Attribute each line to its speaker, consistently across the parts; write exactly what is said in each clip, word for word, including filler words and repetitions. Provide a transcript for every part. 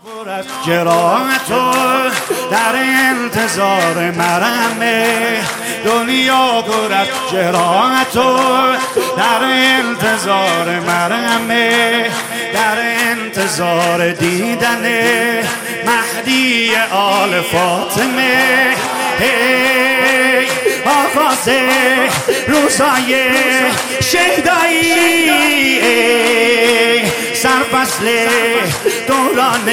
Speaker 1: پر از جراحت و در انتظار مرهمه، دنیا پر از جراحت و در انتظار مرهمه، در انتظار دیدن مهدی آل فاطمه. هی آغاز روزای شیدایی، سرفصل دوران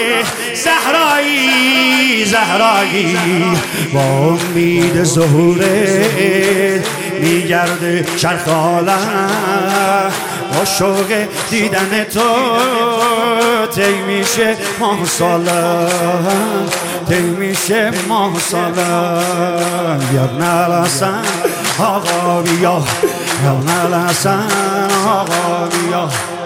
Speaker 1: زهرایی، زهرایی با امید ظهوره میگرده چرخ عالم، با شوق دیدن تو طی میشه ماه سالم، طی میشه ماه سالم. یا ابن الحسن آقا بیا، یا ابن الحسن آقا بیا.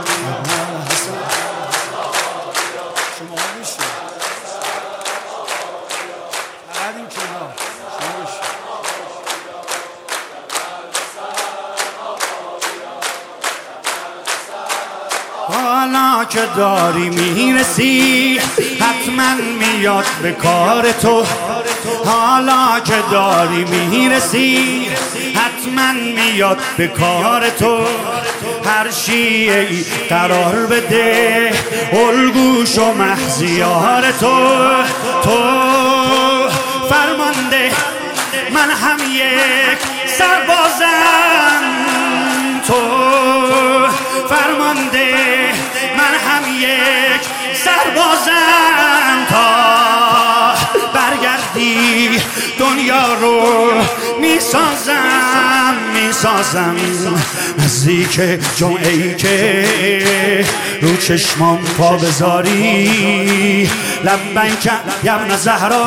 Speaker 1: حالا که داری میرسی حتما میاد به کار تو، حالا که داری میرسی حتما میاد به کار تو. هر شیعی قرار بده الگوش و محضیار تو، تو فرمانده من هم یک سربازم، تو فرمانده من هم یک سربازم، تا برگردی دنیا رو میسازم، میسازم. نزدیک جمعه‌ای که رو چشمام پا بذاری، لبیک یا ابن زهرا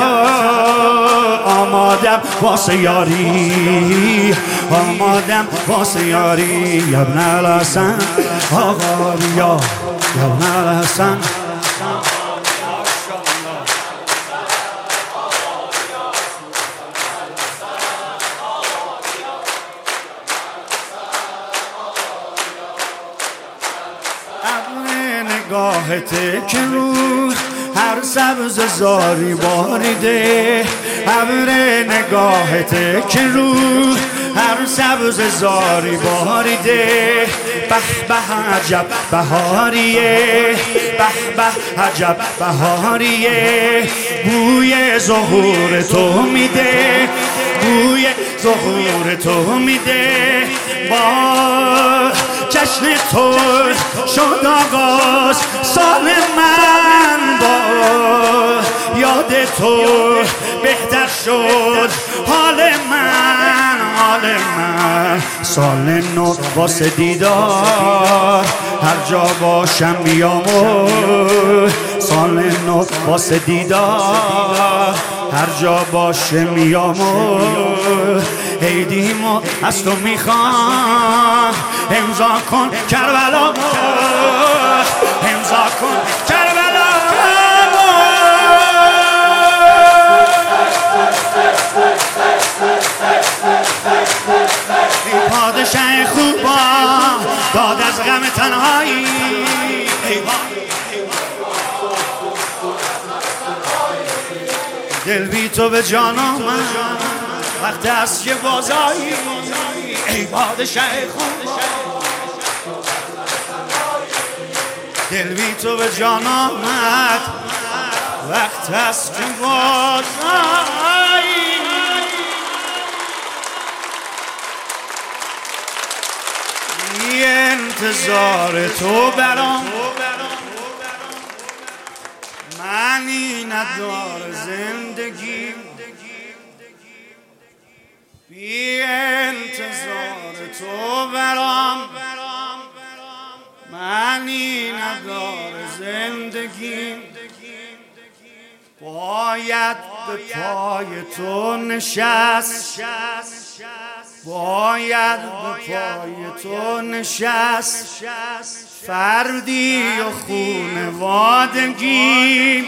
Speaker 1: آمادم واسه یاری، آمادم واسه یاری. یا ابن الحسن آقا بیا، یا ابن الحسن. نگاهت که رو هر سبز زاری باریده، ابر نگاهت که رو هر سبز زاری باریده. به به عجب بهاریه، به به عجب بهاریه. بوی ظهور تو میده، بوی ظهور تو میده. با جشن تو شد آغاز سال من، با یاد تو بهتر شد حال من، حال من. سال نو واسه دیدار هر جا باشم بیام، سال نو واسه دیدار هر جا باشه میام. عیدیمو از تو میخوام، امضا کن کربلا، امضا کن کربلا. ای پادشه خوبا داد از غم تنهایی، دل بی تو به جان آمد وقت است که بازایی. ای پادشه خوبا دل بی تو به جان آمد وقت است که بازایی. انتظار تو برام معنی ندار زندگی، بی انتظار تو برام معنی ندار زندگی. باید به پای تو نشست، باید به پای تو نشست. فردی و خونوادگی،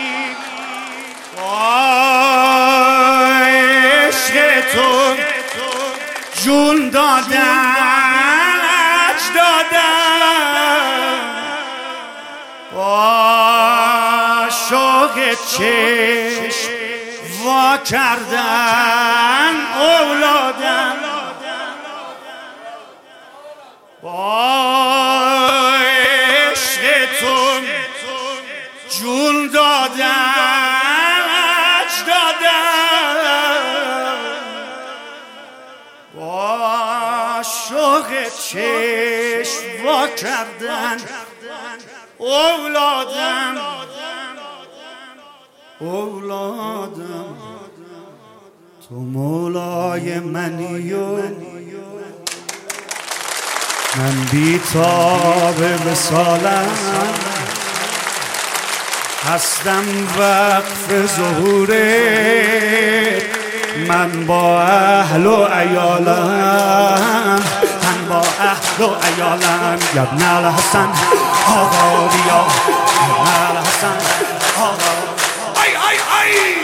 Speaker 1: عشق تو جون دادن اجدادم، با شوق چشم وا کردن اولادم با عشق تو جون دادن اجدادم با شوق چشم وا کردن اولادم اولادم تو مولای منی و من بی‌تاب وصالم هستم وقف ظهورت من با اهل و عیالم من با اهل و عیالم یا ابن الحسن آقا بیا یا ابن الحسن آقا ای ای ای